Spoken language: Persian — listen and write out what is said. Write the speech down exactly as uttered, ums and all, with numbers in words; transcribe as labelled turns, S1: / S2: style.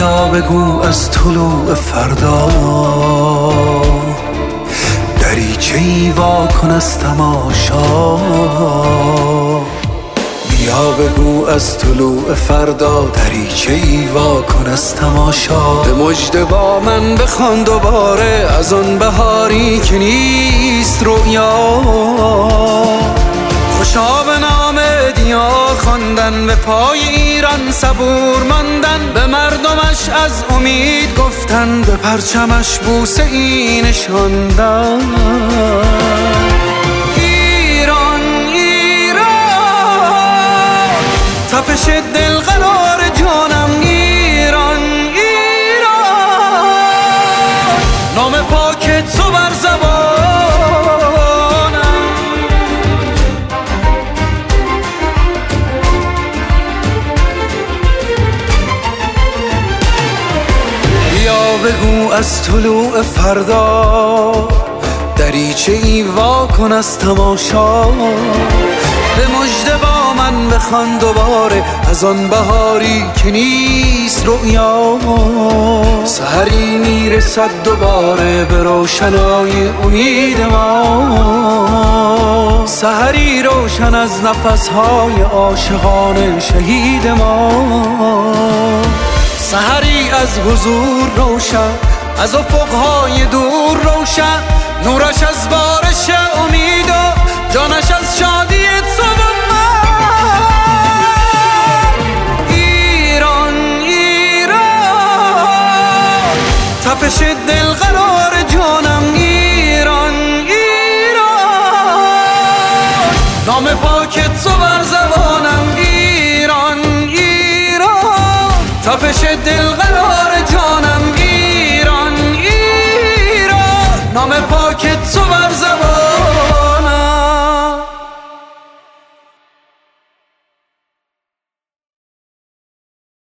S1: بیا بگو از طلوع فردا دریچه‌ای وا کن از تماشا. بیا بگو از طلوع فردا دریچه‌ای وا کن از تماشا. به مژده با من بخوان دوباره از آن بهاری که نیست رؤیا. خوشا به نام دیار خواندن، به پای ایران صبور ماندن، به مردمش از امید گفتن، به پرچمش بوسه ای نشاندن. ایران ایران تپش دل قرار جانم. ایران ایران نام پاک تو بر زبان. بگو از طلوع فردا دریچه‌ای وا کن از تماشا. به مژده با من بخوان دوباره از آن بهاری که نیست رؤیا. سحری میرسد دوباره به روشنای امید ما، سحری روشن از نفسهای عاشقان شهید ما. سحری از حضور روشن، از افقهای دور روشن، نورش از بارش امید و جانش از شادی تو و من. ایران ایران تپش دل قرار جانم. ایران ایران نام پاک تو بر زبانم. ایران ایران تپش دل قرار جان.